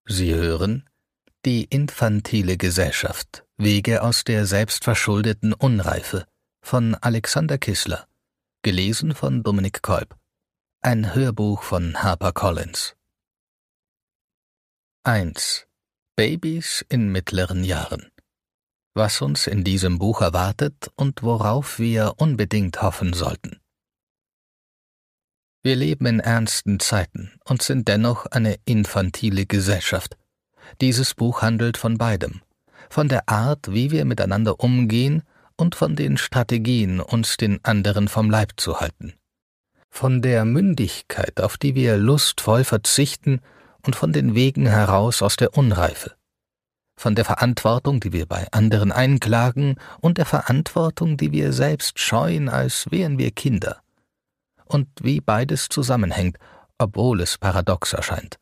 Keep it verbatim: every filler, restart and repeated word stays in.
Sie hören »Die infantile Gesellschaft. Wege aus der selbstverschuldeten Unreife« von Alexander Kissler, gelesen von Dominik Kolb. Ein Hörbuch von HarperCollins. eins. Babys in mittleren Jahren. Was uns in diesem Buch erwartet und worauf wir unbedingt hoffen sollten. Wir leben in ernsten Zeiten und sind dennoch eine infantile Gesellschaft. Dieses Buch handelt von beidem, von der Art, wie wir miteinander umgehen und von den Strategien, uns den anderen vom Leib zu halten. Von der Mündigkeit, auf die wir lustvoll verzichten, und von den Wegen heraus aus der Unreife. Von der Verantwortung, die wir bei anderen einklagen, und der Verantwortung, die wir selbst scheuen, als wären wir Kinder. Und wie beides zusammenhängt, obwohl es paradox erscheint.